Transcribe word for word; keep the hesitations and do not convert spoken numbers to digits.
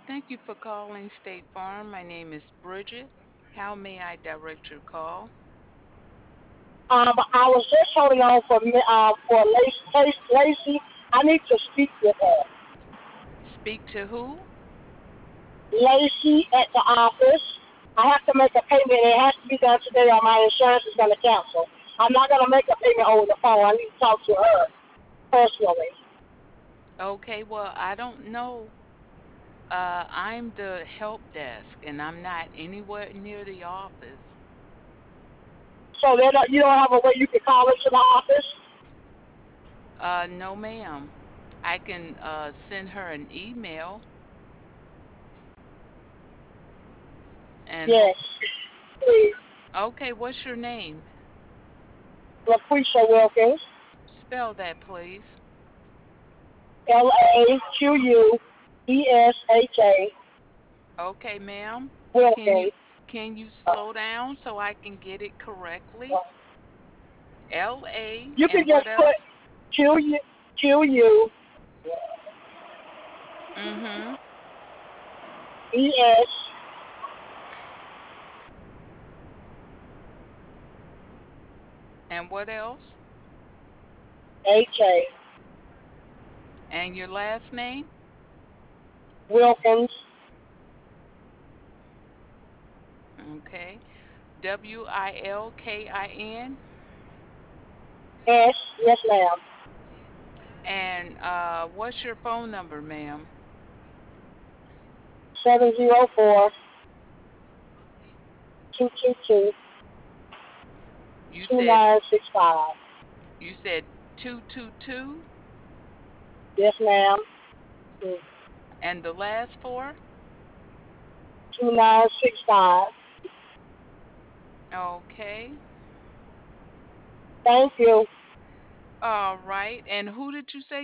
Thank you for calling State Farm. My name is Bridget. How may I direct your call? Um, I was just holding on for mi- uh, for Lacey. Lacey, I need to speak with her. Speak to who? Lacey at the office. I have to make a payment. It has to be done today, or my insurance is going to cancel. I'm not going to make a payment over the phone. I need to talk to her personally. Okay, well, I don't know. Uh, I'm the help desk and I'm not anywhere near the office. So then uh, you don't have a way you can call into the office? Uh, no, ma'am. I can uh, send her an email and Yes, hope. please. Okay, what's your name? LaQuisha Wilkins. Spell that, please. L A Q U E S H A Okay, ma'am. Can you Wilkins. can you slow down so I can get it correctly? L A You can and just what put else? Q U Q U Mm-hmm. E S And what else? H A And your last name? Wilkins. Okay. W I L K I N. S, yes ma'am. And uh, what's your phone number, ma'am? Seven zero four two two two You two said nine six five. you said two two two, Yes ma'am. and the last four? Two nine six five. Okay. Thank you. All right. And who did you say